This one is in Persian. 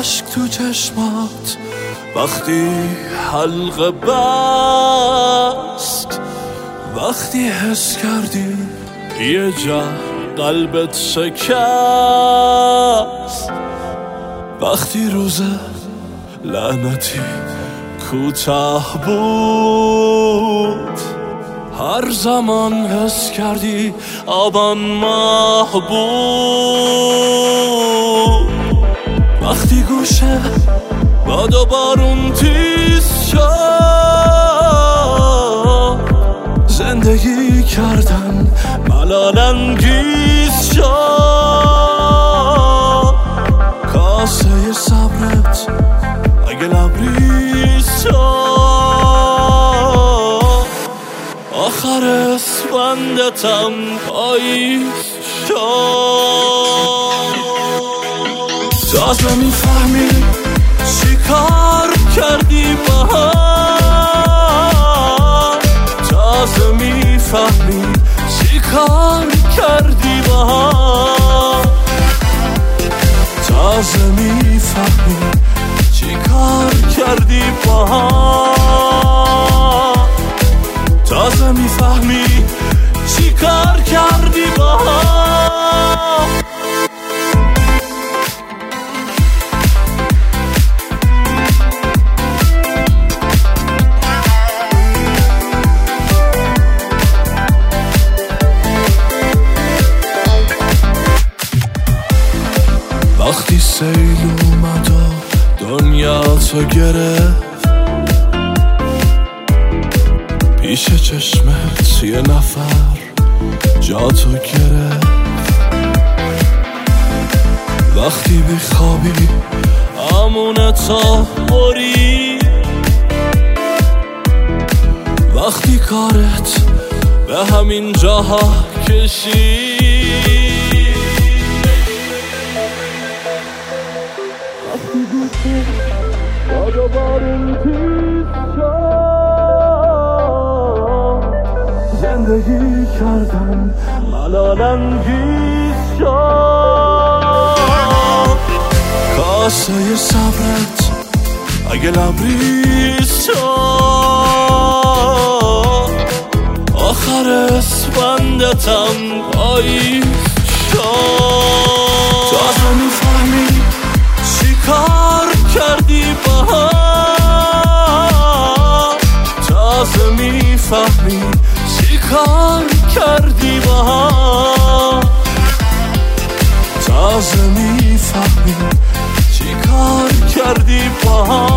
اشک تو چشمات وقتی حلقه بست، وقتی حس کردی یه جا قلبت شکست، وقتی روز لعنتی کوتاه بود، هر زمان حس کردی آبان ماه بود، وقتی گوشه باد و بارون تیز شد، زندگی کردن ملال انگیز شد، کاسه صبرت اگه لبریز شد، آخر اسفندتم پاییز شد. تازه میفهمی چی کار کردی با هم، تازه میفهمی چی کار کردی با هم، تازه میفهمی چی کار کردی با هم، تازه میفهمی چی کار کردی با هم. وقتی سیل اومد و دنیا تو گرفت، پیش چشمت یه نفر جا تو گرفت، وقتی بخوابی امونتا بری، وقتی کارت به همین جاها کشی، وقتی گوشه باد و بارون تیز شد، زندگی کردن ملال انگیز شد، کاسه صبرت اگه لبریز شد، آخر اسفندتم پاییز شد، تازه میفهمی چی کار کردی با هم، تازه میفهمی چی کار کردی با هم، تازه میفهمی چی کار کردی با هم.